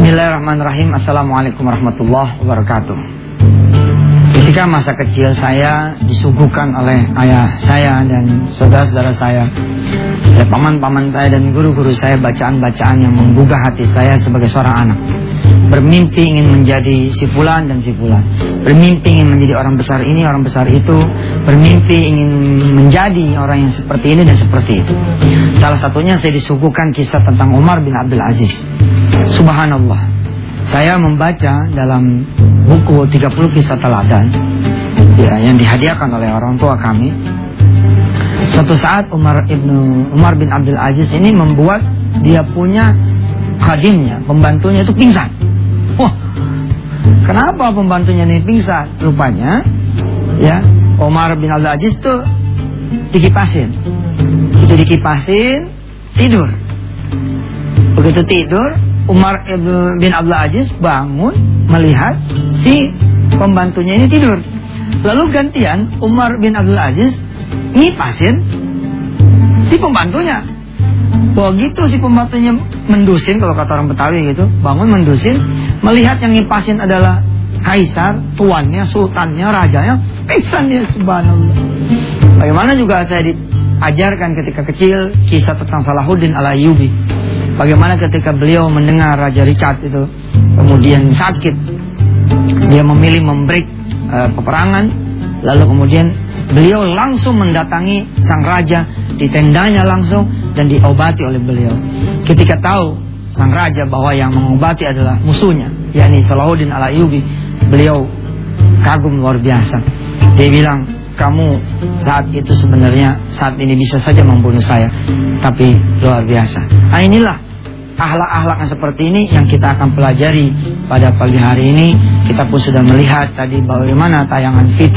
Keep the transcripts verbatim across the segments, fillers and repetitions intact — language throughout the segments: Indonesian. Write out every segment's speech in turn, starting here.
Bismillahirrahmanirrahim. Assalamualaikum warahmatullahi wabarakatuh. Ketika masa kecil saya disuguhkan oleh ayah saya dan saudara-saudara saya, oleh paman-paman saya dan guru-guru saya, bacaan-bacaan yang menggugah hati saya sebagai seorang anak. Bermimpi ingin menjadi si fulan dan si fulan, bermimpi ingin menjadi orang besar ini, orang besar itu, bermimpi ingin menjadi orang yang seperti ini dan seperti itu. Salah satunya saya disuguhkan kisah tentang Umar bin Abdul Aziz. Subhanallah, saya membaca dalam buku tiga puluh kisah teladan ya, yang dihadiahkan oleh orang tua kami. Suatu saat Umar ibnu Umar bin Abdul Aziz ini membuat dia punya khadimnya, pembantunya itu pingsan. Wah, kenapa pembantunya ini pingsan? Rupanya ya, Umar bin Abdul Aziz itu dikipasin. Itu dikipasin, tidur. Begitu tidur, Umar bin Abdul Aziz bangun melihat si pembantunya ini tidur. Lalu gantian Umar bin Abdul Aziz ngipasin si pembantunya. Begitu si pembantunya mendusin, kalau kata orang Betawi gitu, bangun mendusin, melihat yang ngipasin adalah kaisar, tuannya, sultannya, rajanya, pingsan dia. Subhanallah. Bagaimana juga saya diajarkan ketika kecil kisah tentang Salahuddin Al-Ayyubi. Bagaimana ketika beliau mendengar Raja Richard itu kemudian sakit, dia memilih membreak uh, peperangan, lalu kemudian beliau langsung mendatangi sang raja di tendanya langsung dan diobati oleh beliau. Ketika tahu sang raja bahwa yang mengobati adalah musuhnya, yakni Salahuddin Al-Ayyubi, beliau kagum luar biasa. Dia bilang, kamu saat itu sebenarnya saat ini bisa saja membunuh saya, tapi luar biasa. Nah, inilah akhlak-akhlak yang seperti ini yang kita akan pelajari pada pagi hari ini. Kita pun sudah melihat tadi bagaimana tayangan V T,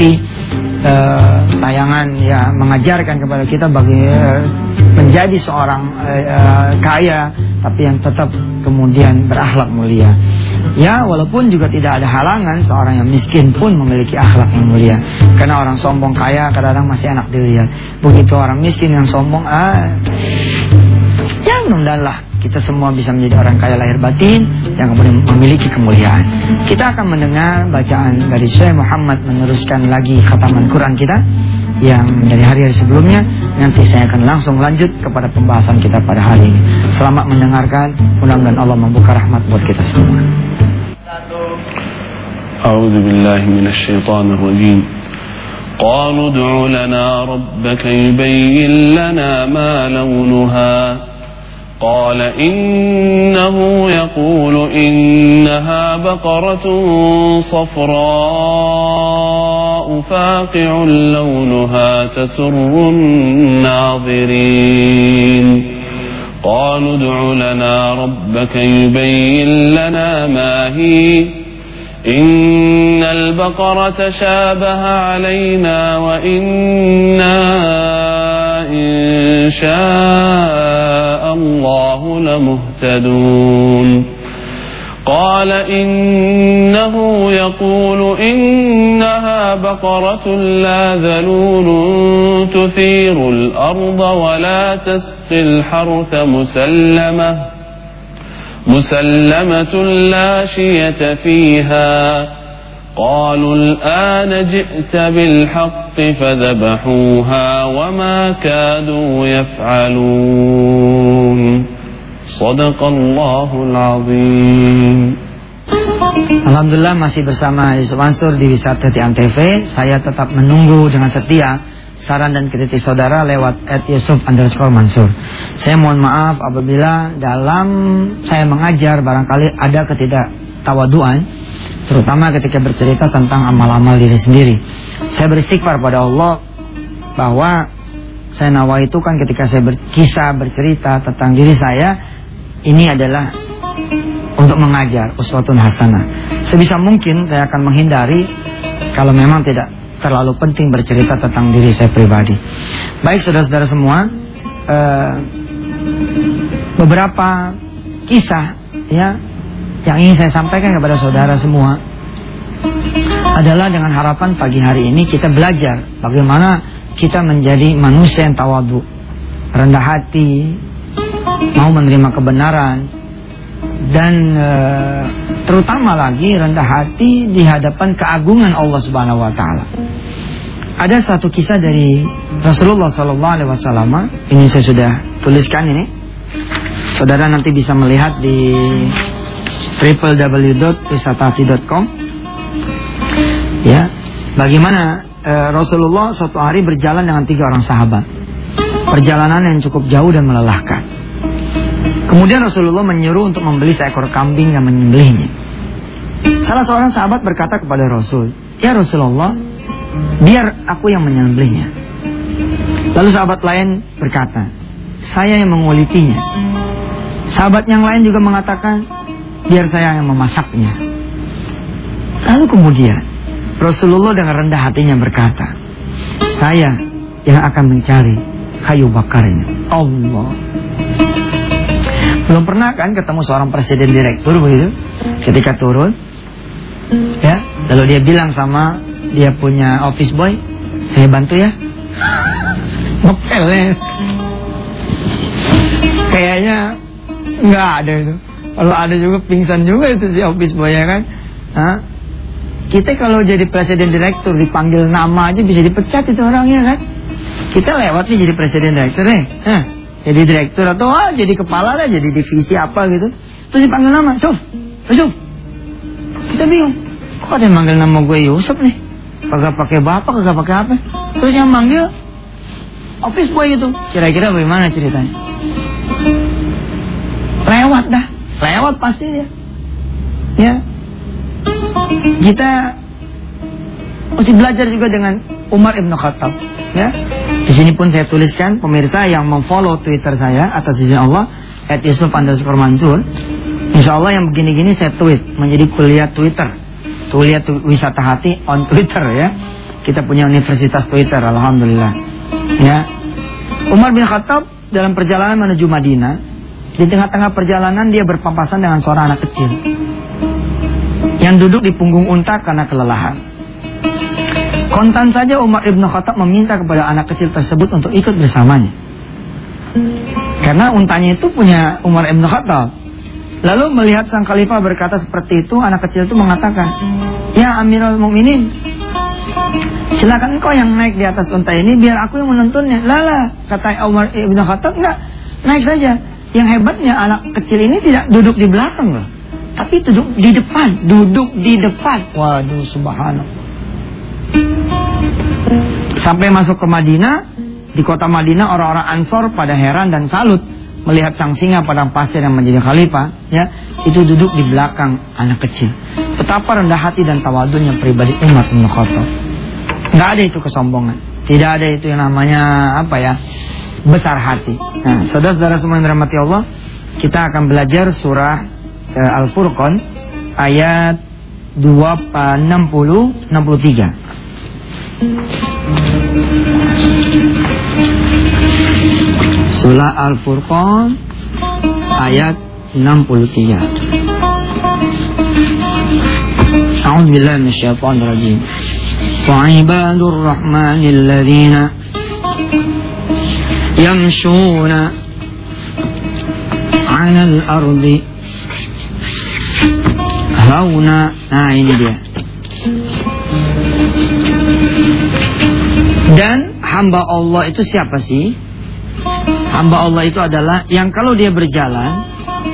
eh, tayangan ya mengajarkan kepada kita bagi eh, menjadi seorang eh, kaya, tapi yang tetap kemudian berakhlak mulia. Ya, walaupun juga tidak ada halangan seorang yang miskin pun memiliki akhlak yang mulia. Karena orang sombong kaya kadang-kadang masih enak dilihat. Begitu orang miskin yang sombong, ah, ya mudah-mudahanlah kita semua bisa menjadi orang kaya lahir batin yang kemudian memiliki kemuliaan. Kita akan mendengar bacaan dari Syekh Muhammad meneruskan lagi khataman Quran kita yang dari hari-hari sebelumnya. Nanti saya akan langsung lanjut kepada pembahasan kita pada hari ini. Selamat mendengarkan, mudah-mudahan Allah membuka rahmat buat kita semua. A'udzu billahi minasy syaithanir rajim. Qalu ud'u lana rabbaka yubayyin lana ma launuha. قال إنه يقول إنها بقرة صفراء فاقع لونها تسر الناظرين قالوا ادع لنا ربك يبين لنا ما هي إن البقرة شابه علينا وإنا إن شاء الله لمهتدون قال إنه يقول إنها بقرة لا ذلول تثير الأرض ولا تسقي الحرث مسلمة مسلمة لا شية فيها قالوا الآن جئت بالحق فذبحوها وما كادوا يفعلون صدق الله العظيم. Alhamdulillah masih bersama Yusuf Mansur di Wisata Tian T V. Saya tetap menunggu dengan setia saran dan kritik saudara lewat at Yusuf underscore Mansur. Saya mohon maaf apabila dalam saya mengajar barangkali ada ketidaktawaduan, terutama ketika bercerita tentang amal-amal diri sendiri. Saya beristighfar pada Allah bahwa saya nawaitu kan ketika saya berkisah bercerita tentang diri saya, ini adalah untuk mengajar, uswatun hasanah. Sebisa mungkin saya akan menghindari kalau memang tidak terlalu penting bercerita tentang diri saya pribadi. Baik saudara-saudara semua, eh, beberapa kisah ya yang ingin saya sampaikan kepada saudara semua adalah dengan harapan pagi hari ini kita belajar bagaimana kita menjadi manusia yang tawadhu, rendah hati, mau menerima kebenaran, dan e, terutama lagi rendah hati di hadapan keagungan Allah Subhanahu wa taala. Ada satu kisah dari Rasulullah sallallahu alaihi wasallam, ini saya sudah tuliskan ini. Saudara nanti bisa melihat di w w w dot wisatahati dot com. Ya, bagaimana e, Rasulullah suatu hari berjalan dengan tiga orang sahabat. Perjalanan yang cukup jauh dan melelahkan. Kemudian Rasulullah menyuruh untuk membeli seekor kambing dan menyembelihnya. Salah seorang sahabat berkata kepada Rasul, "Ya Rasulullah, biar aku yang menyembelihnya." Lalu sahabat lain berkata, "Saya yang mengulitinya." Sahabat yang lain juga mengatakan, "Biar saya yang memasaknya." Lalu kemudian Rasulullah dengan rendah hatinya berkata, "Saya yang akan mencari kayu bakarnya." Allah. Belum pernah kan ketemu seorang presiden direktur begitu, ketika turun, ya, lalu dia bilang sama dia punya office boy, "Saya bantu ya." Ngepel. Kayaknya nggak ada itu. Kalau ada juga pingsan juga itu si office boy ya kan. Hah? Kita kalau jadi presiden direktur dipanggil nama aja bisa dipecat itu orangnya kan. Kita lewat nih jadi presiden direktur nih. Hah? Jadi direktur atau ah, jadi kepala lah, jadi divisi apa gitu. Terus dipanggil nama, Yusuf, Yusuf. Kita bingung, kok ada yang manggil nama gue Yusuf nih? Kagak pakai bapak, kagak pakai apa? Terus yang manggil office boy itu. Kira-kira bagaimana ceritanya? Lewat dah, lewat pasti dia. Ya, kita mesti belajar juga dengan Umar ibn Khattab. Ya, di sini pun saya tuliskan, pemirsa yang memfollow Twitter saya atas izin Allah at yusuf underscore mansur. Insya Allah yang begini-gini saya tweet menjadi kuliah Twitter, kuliah wisata hati on Twitter ya. Kita punya universitas Twitter, alhamdulillah. Ya, Umar bin Khattab dalam perjalanan menuju Madinah, di tengah-tengah perjalanan dia berpapasan dengan seorang anak kecil yang duduk di punggung unta karena kelelahan. Kontan saja Umar ibn Khattab meminta kepada anak kecil tersebut untuk ikut bersamanya. Karena untanya itu punya Umar ibn Khattab. Lalu melihat sang khalifah berkata seperti itu, anak kecil itu mengatakan, "Ya Amirul Mukminin, silakan engkau yang naik di atas unta ini, biar aku yang menuntunnya." Lala, kata Umar ibn Khattab, "Enggak, naik saja." Yang hebatnya anak kecil ini tidak duduk di belakang loh, tapi duduk di depan, duduk di depan. Waduh, subhanallah. Sampai masuk ke Madinah, di kota Madinah orang-orang Ansor pada heran dan salut melihat sang singa padang pasir yang menjadi khalifah, ya, itu duduk di belakang anak kecil. Betapa rendah hati dan tawadhunya pribadi Umar bin Khattab. Nggak ada itu kesombongan, tidak ada itu yang namanya apa ya, besar hati. Nah, saudara-saudara semua yang dirahmati Allah, kita akan belajar surah uh, Al-Furqan ayat dua, enam puluh, enam puluh tiga. Surah Al-Furqan ayat enam puluh tiga. A'udzu billahi minasyaitonir rajim. Wa ibadur rahmanil ladzina yamshuna 'alal ardi hauna. Nah, ini dia. Dan hamba Allah itu siapa sih? Hamba Allah itu adalah yang kalau dia berjalan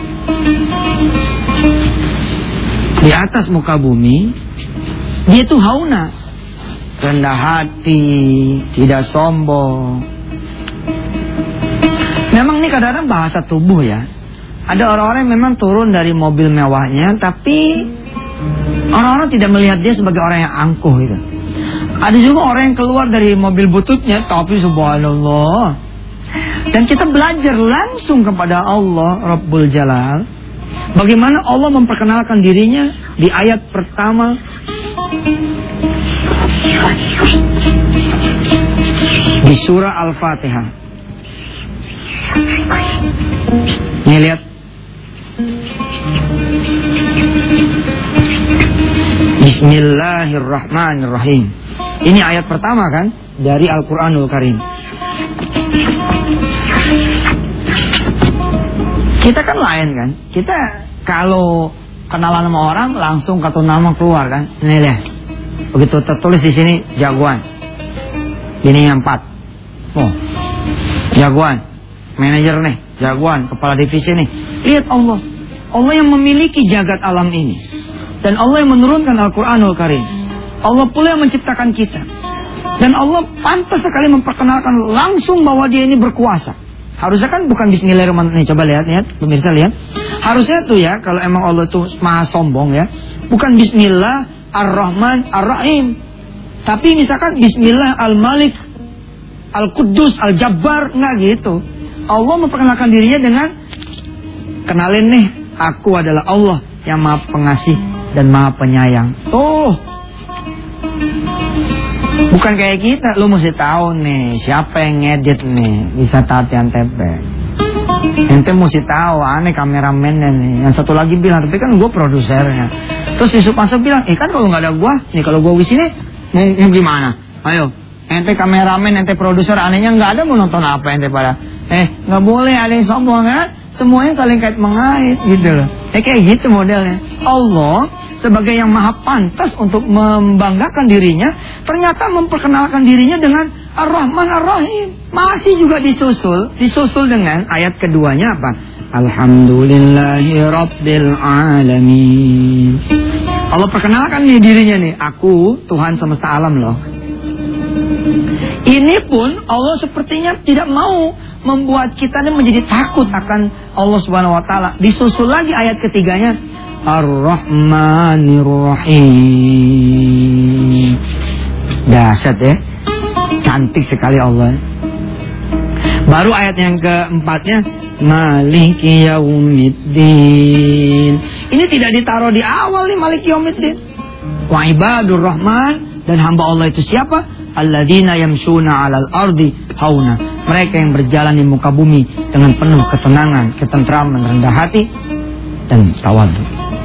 di atas muka bumi, dia itu hauna, rendah hati, tidak sombong. Memang ini kadang-kadang bahasa tubuh ya. Ada orang-orang yang memang turun dari mobil mewahnya, tapi orang-orang tidak melihat dia sebagai orang yang angkuh gitu. Ada juga orang yang keluar dari mobil bututnya, tapi subhanallah. Dan kita belajar langsung kepada Allah Rabbul Jalal, bagaimana Allah memperkenalkan dirinya di ayat pertama di surah Al-Fatihah. Ini lihat. Bismillahirrahmanirrahim. Ini ayat pertama kan dari Al-Quranul Karim. Kita kan lain kan. Kita Kalau kenalan sama orang langsung kartu nama keluar kan. Ini lihat. Begitu tertulis di sini jagoan. Bininya empat. Oh. Jagoan. Manajer nih, jagoan, kepala divisi nih. Lihat Allah. Allah yang memiliki jagat alam ini. Dan Allah yang menurunkan Al-Qur'anul Karim. Allah pula yang menciptakan kita. Dan Allah pantas sekali memperkenalkan langsung bahwa dia ini berkuasa. Harusnya kan bukan bismillahirrahmanirrahim. Coba lihat, lihat, pemirsa lihat. Harusnya tuh ya, kalau emang Allah tuh maha sombong ya, bukan bismillah ar-Rahman ar-Rahim. Tapi misalkan bismillah al-Malik al-Quddus al-Jabbar, enggak gitu. Allah memperkenalkan dirinya dengan kenalin nih, aku adalah Allah yang maha pengasih dan maha penyayang. Oh, bukan kayak kita, lu mesti tahu nih siapa yang ngedit nih, bisa Tatian Tepe. Ente mesti tahu, aneh kameramennya nih. Yang satu lagi bilang, tapi kan gue produsernya. Terus Yusuf Mansur bilang, eh kan kalau nggak ada gue, nih kalau gue di sini mau, mau gimana? Ayo, ente kameramen, ente produser, anehnya nggak ada mau nonton apa ente pada? Eh, nggak boleh ada yang sombong kan? Semuanya saling kait mengait gitu loh. Eh kayak gitu modelnya. Allah sebagai yang maha pantas untuk membanggakan dirinya, ternyata memperkenalkan dirinya dengan Ar-Rahman Ar-Rahim. Masih juga disusul, disusul dengan ayat keduanya apa? Alhamdulillahi Rabbil Alamin. Allah perkenalkan nih dirinya nih, aku Tuhan semesta alam loh. Ini pun Allah sepertinya tidak mau membuat kita ini menjadi takut akan Allah Subhanahu wa taala. Disusul lagi ayat ketiganya, Ar-Rahmanir-Rahim. Dahsyat ya. Cantik sekali Allah. Baru ayat yang keempatnya, Maliki Yaumiddin. Ini tidak ditaruh di awal nih, Maliki Yaumiddin. Wa ibadur Rahman, dan hamba Allah itu siapa? Alladzina yamshuna 'alal ardi hauna. Mereka yang berjalan di muka bumi dengan penuh ketenangan, ketentraman, rendah hati dan tawadhu.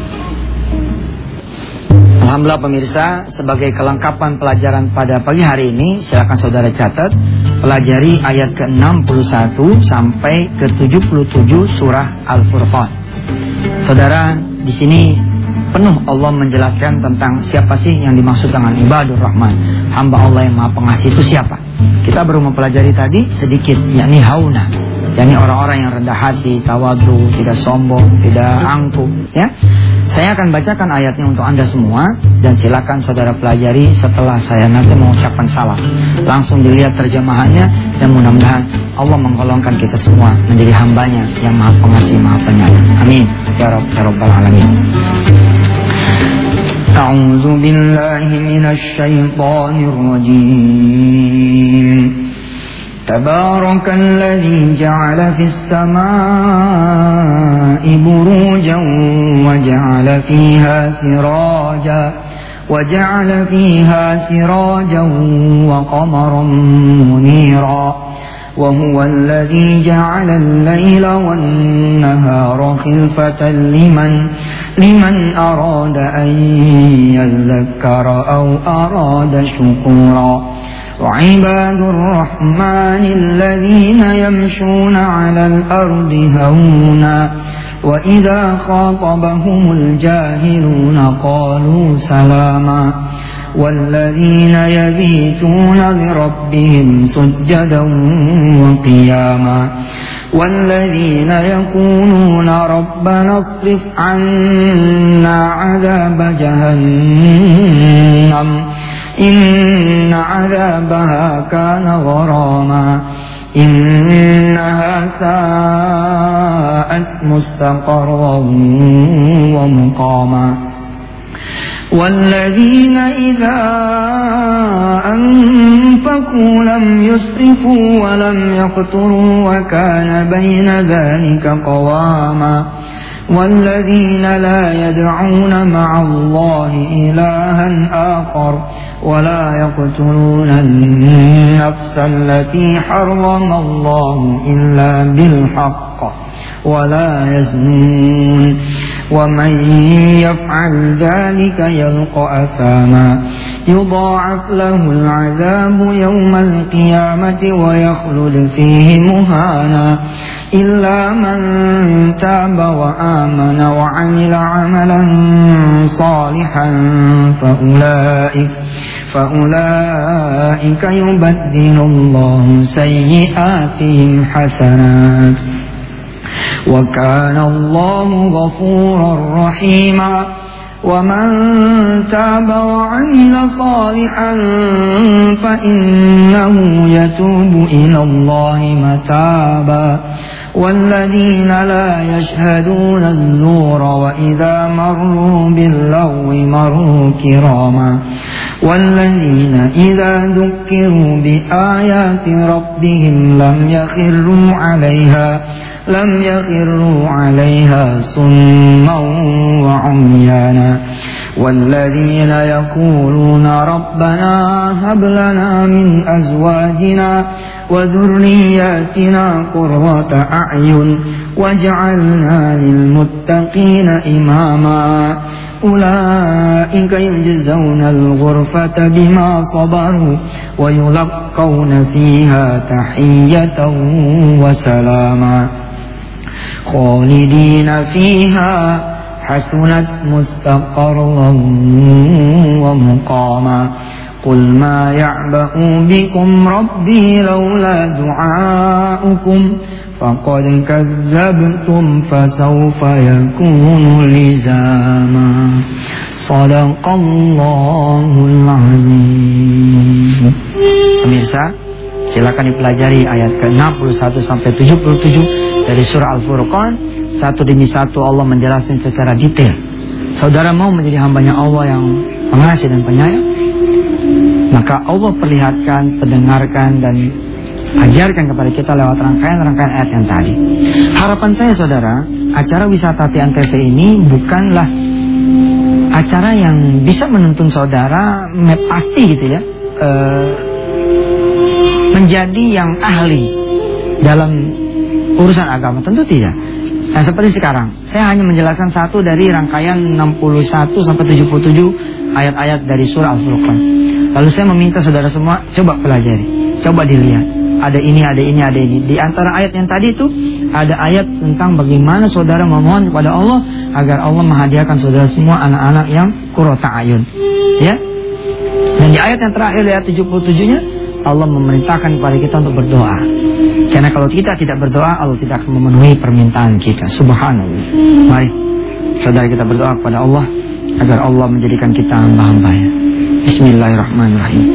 Alhamdulillah pemirsa, sebagai kelengkapan pelajaran pada pagi hari ini, silakan saudara catat, pelajari ayat ke enam puluh satu sampai ke tujuh puluh tujuh surah Al-Furqan. Saudara, di sini penuh Allah menjelaskan tentang siapa sih yang dimaksud dengan ibadur Rahman. Hamba Allah yang maha pengasih itu siapa? Kita baru mempelajari tadi sedikit, yakni hauna, yakni orang-orang yang rendah hati, tawadhu, tidak sombong, tidak angkuh ya. Saya akan bacakan ayatnya untuk Anda semua, dan silakan saudara pelajari setelah saya nanti mengucapkan salam. Langsung dilihat terjemahannya, dan mudah-mudahan Allah menggolongkan kita semua menjadi hambanya yang maha pengasih, maha penyayang. Amin ya Rabb, ya Rabbal alamin. A'udzu billahi minasy syaithanir rajim. Tabarakalladzi ja'ala fis samaa'i burujan wa ja'ala fiha siraja wa ja'ala fiha sirajan wa qamaran munira. وهو الذي جعل الليل والنهار خلفة لمن لمن أراد أن يذكر أو أراد شكورا وعباد الرحمن الذين يمشون على الأرض هونا وإذا خاطبهم الجاهلون قالوا سلاما والذين يبيتون لربهم سجدا وقياما والذين يقولون ربنا اصرف عنا عذاب جهنم إن عذابها كان غراما إنها ساءت مستقرا ومقاما والذين إذا أنفقوا لم يسرفوا ولم يقتروا وكان بين ذلك قواما والذين لا يدعون مع الله إلها آخر ولا يقتلون النفس التي حرم الله إلا بالحق ولا يزنون ومن يفعل ذلك يلقى أثاما يضاعف له العذاب يوم القيامة ويخلد فيه مهانا إلا من تاب وآمن وعمل عملا صالحا فأولئك فأولئك يبدل الله سيئاتهم حسنات وكان الله غفورا رحيما ومن تاب وعمل صالحا فإنه يتوب إلى الله متابا والذين لا يشهدون الزور وإذا مروا باللغو مروا كراما والذين إذا ذكروا بآيات ربهم لم يخروا عليها لم يخروا عليها صما وعميانا والذين يقولون ربنا هب لنا من أزواجنا وذرياتنا قرة أعين واجعلنا للمتقين إماما أولئك يجزون الغرفة بما صبروا ويلقون فيها تحية وسلاما خالدين فيها حسنت مستقرا ومقاما قل ما يعبأ بكم ربي لولا دعاؤكم فقد كذبتم فسوف يكون لزاما صدق Allahul Azim. Pemirsa, silakan dipelajari ayat ke enam puluh satu sampai tujuh puluh tujuh dari surah Al-Furqan. Satu demi satu Allah menjelaskan secara detail. Saudara mau menjadi hambanya Allah yang pengasih dan penyayang, maka Allah perlihatkan, pendengarkan dan ajarkan kepada kita lewat rangkaian-rangkaian ayat yang tadi. Harapan saya saudara, acara wisata T N T V ini bukanlah acara yang bisa menuntun saudara pasti gitu ya e, menjadi yang ahli dalam urusan agama, tentu tidak. Nah seperti sekarang, saya hanya menjelaskan satu dari rangkaian enam puluh satu sampai tujuh puluh tujuh ayat-ayat dari surah Al-Furqan. Lalu saya meminta saudara semua coba pelajari, coba dilihat. Ada ini, ada ini, ada ini. Di antara ayat yang tadi itu ada ayat tentang bagaimana saudara memohon kepada Allah agar Allah menghadiahkan saudara semua anak-anak yang qurrata ayun. Ya. Dan di ayat yang terakhir ayat tujuh puluh tujuh-nya Allah memerintahkan kepada kita untuk berdoa. Karena kalau kita tidak berdoa, Allah tidak akan memenuhi permintaan kita. Subhanallah. Mari saudara kita berdoa kepada Allah agar Allah menjadikan kita hamba-hamba-Nya. Bismillahirrahmanirrahim.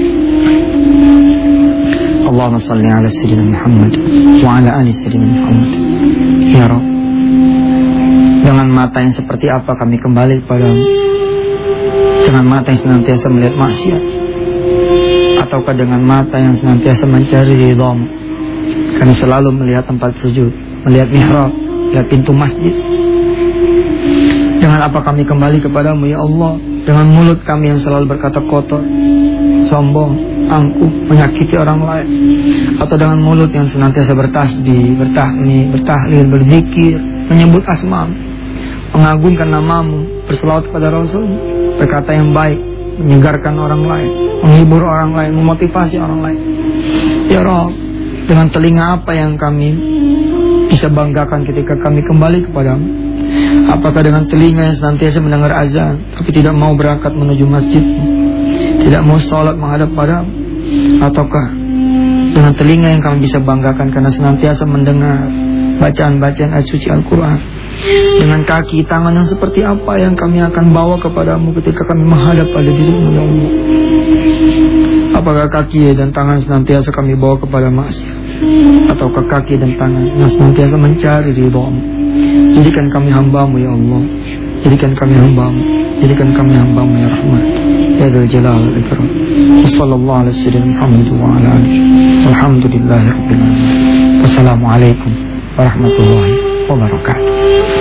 Allahumma salli ala sayyidina Muhammad wa ala ali sayyidina Muhammad. Ya Rabb, dengan mata yang seperti apa kami kembali kepadamu? Dengan mata yang senantiasa melihat maksiat, ataukah dengan mata yang senantiasa mencari ridhamu? Kami selalu melihat tempat sujud, melihat mihrab, melihat pintu masjid. Dengan apa kami kembali kepadamu ya Allah? Dengan mulut kami yang selalu berkata kotor, sombong, angkuh, menyakiti orang lain, atau dengan mulut yang senantiasa bertasbih, bertahmid, bertahlil, berzikir, menyebut asma-Mu, mengagungkan nama-Mu, berselawat kepada Rasul, berkata yang baik, menyegarkan orang lain, menghibur orang lain, memotivasi orang lain. Ya Rabb, dengan telinga apa yang kami bisa banggakan ketika kami kembali kepadamu? Apakah dengan telinga yang senantiasa mendengar azan tapi tidak mau berangkat menuju masjid, tidak mau sholat menghadap padamu? Ataukah dengan telinga yang kami bisa banggakan karena senantiasa mendengar bacaan-bacaan ayat suci Al-Quran? Dengan kaki, tangan yang seperti apa yang kami akan bawa kepadamu ketika kami menghadap pada dirimu ya Allah? Apakah kaki dan tangan senantiasa kami bawa kepada maksiat, ataukah kaki dan tangan yang senantiasa mencari ridhamu? Jadikan kami hamba-Mu ya Allah, jadikan kami hamba-Mu, jadikan kami hamba-Mu ya Rahman, ya Dzal Jalal wal Ikram. Wassallallahu ala sayyidina Muhammad wa ala alihi. Alhamdulillahirabbil alamin. Wassalamualaikum warahmatullahi wabarakatuh.